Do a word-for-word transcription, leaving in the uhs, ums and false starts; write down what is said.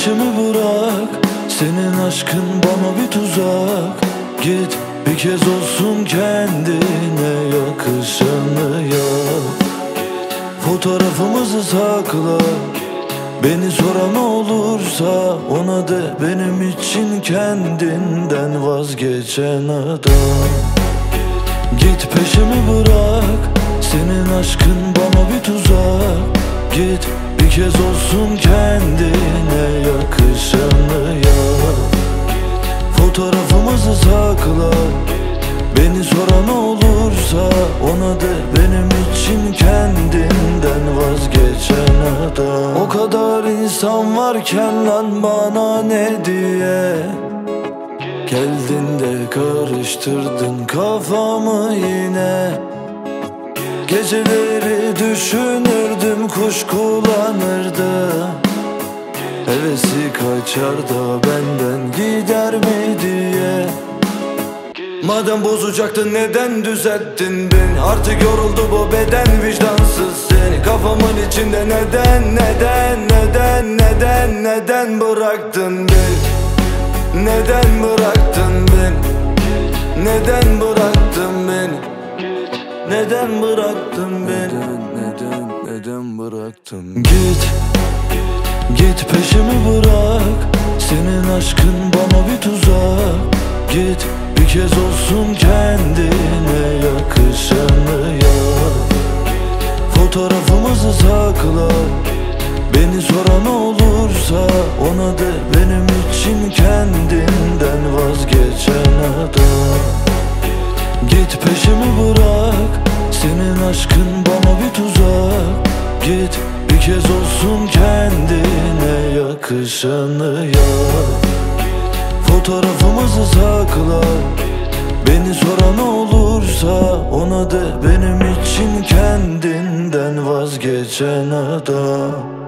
peşimi bırak, senin aşkın bana bir tuzak. Git bir kez olsun kendine yakışanı yap. Fotoğrafımızı sakla, beni soran olursa ona de benim için kendinden vazgeçen adam. Git peşimi bırak, senin aşkın bana bir tuzak. Git bir kez olsun kendine yakışanı yap. Fotoğrafımızı sakla, beni soran olursa ona de benim için kendinden vazgeçen adam. O kadar insan varken lan bana ne diye geldin de karıştırdın kafamı yine. Geceleri düşünürdüm, kuş kullanırdı. Hevesi kaçar da benden gider mi diye. Madem bozacaktın neden düzelttin beni? Artık yoruldu bu beden, vicdansız seni. Kafamın içinde neden, neden, neden, neden, neden bıraktın beni? Neden bıraktın beni? Neden bıraktın beni? Neden bıraktın beni? Neden, neden, neden bıraktın? Git, git peşimi bırak, senin aşkın bana bir tuzak. Git bir kez olsun kendine yakışanı yap. Fotoğrafımızı sakla, beni soran olursa ona de benim için kendinden vazgeçen adam. Git peşimi bırak, senin aşkın bana bir tuzak. Git bir kez olsun kendine yakışanı yap. Fotoğrafımızı sakla, beni soran olursa ona de benim için kendinden vazgeçen adam.